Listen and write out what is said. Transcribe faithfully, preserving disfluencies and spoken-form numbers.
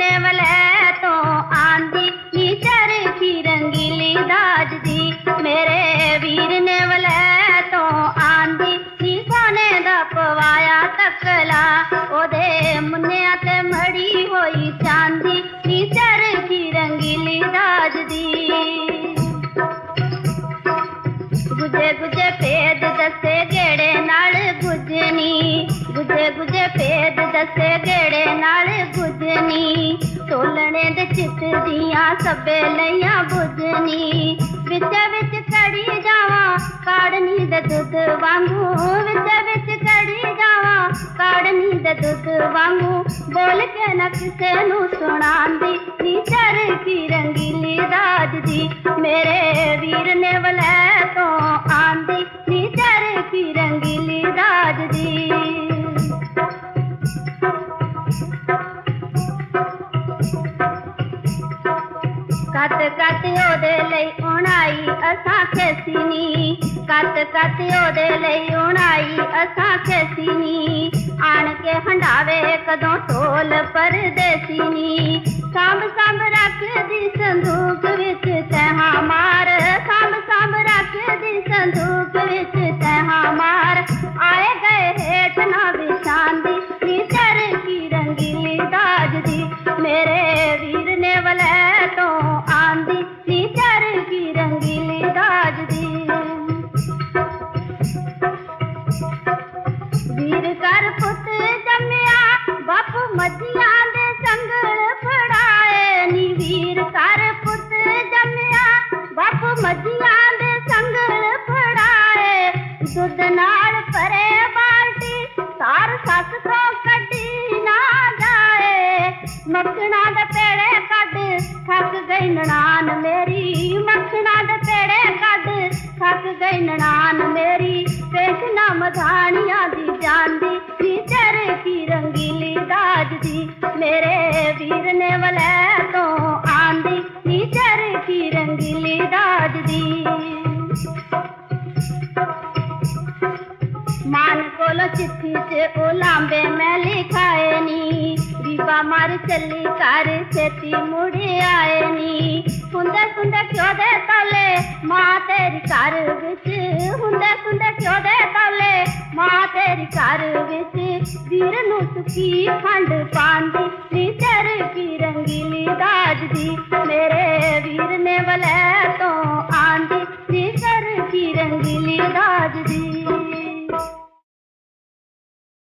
ने वलै तो आंदी नी चरखी रंगीली दाज दी। मेरे वीर ने वलै तो आंदी नी सोने दा पवाया तकला। ओदे मुन्निया ते मड़ी होई चांदी नी चरखी रंगीली दाज दी। गुजे गुजे भेद दसे गेड़े नाल गुजनी। गुजे गुजे भेद दसे गेड़े नाल गुजनी। तोलने दे चित दियां सबे लइयां बुझनी। विच विच कड़ी जावां काड़नी दे दुध वांगू। विच विच कड़ी जावां काड़नी दे दुध वांगू। बोल के न किसे नू सुणांदी नी चरखी रंगीली दाज दी। मेरे वीर ने वलै तो आंदी नी चरखी रंगीली दाज दी। कत कत ओदे लई उणाई असां खेसीनी। कत कत ओदे लई उणाई असां खेसीनी। आण के हंडावे कदों ढोल परदेसीनी। सांभ सांभ रखदी संदूक विच तैहां मार। सांभ सांभ रखदी संदूक विच तैहां मार। आए गए हेठ ना बिछांदी नी चरखी रंगीली दाज दी। मेरे वीर ने वलै तो आंदी नी चरखी रंगीली दाज दी। वीर कर पुत जम्मिया बापू मजियां दे संगल फड़ाए नी। वीर कर पुत जम्मिया बापू मजियां दे संगल फड़ाए। दुध नाल भरे बाल्टी सार सस तो कड्डी ना जाए। मक्खना दे पेड़े कड थक गई ननान मेरी। मक्खना दे पेड़े कड थक गई ननान मेरी। पेशना मधानियां दी जांदी नी चरखी रंगीली दाज दी। मेरे वीर ने वलै तो आंदी नी चरखी रंगीली दाज दी। मान कोलो चिट्ठी च ओ लांबे मैं लिखाए नी। बीबा मार चली कर छेती मुड़े आए नी। हुंदे हुंदे क्यों दे तौले मां तेरी घर विच। हुंदे हुंदे क्यों दे तौले मां तेरी घर विच। वीर नू सुखी खंड पांदी नी चरखी रंगीली दाज दी। मेरे वीर ने वलै तो आंदी नी चरखी रंगीली दाज दी।